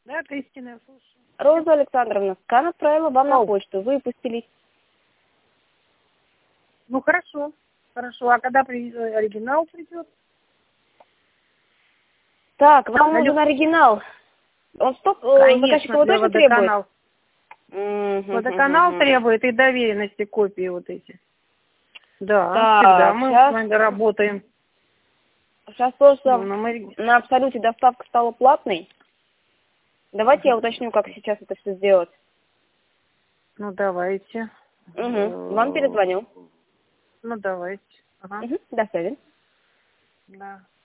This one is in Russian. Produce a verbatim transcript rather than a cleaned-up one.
Да, Кристина, я слушаю. Роза Александровна, скан отправила вам на О. почту. Выпустились. Ну, хорошо. Хорошо. А когда при... оригинал придет? Так, вам Алло. нужен оригинал. Он стоп, Конечно, заказчик его для точно требует? водоканал. Мгм, Водоканал мгм. требует и доверенности копии вот эти. Да, Так, всегда мы сейчас, с вами работаем. сейчас Ну, просто на море- на Абсолюте доставка стала платной. Давайте я Ага. уточню, как сейчас это все сделать. Ну, давайте. Угу. Вам Э, перезвоню. Ну, давайте. Ага. Угу. До связи. Да.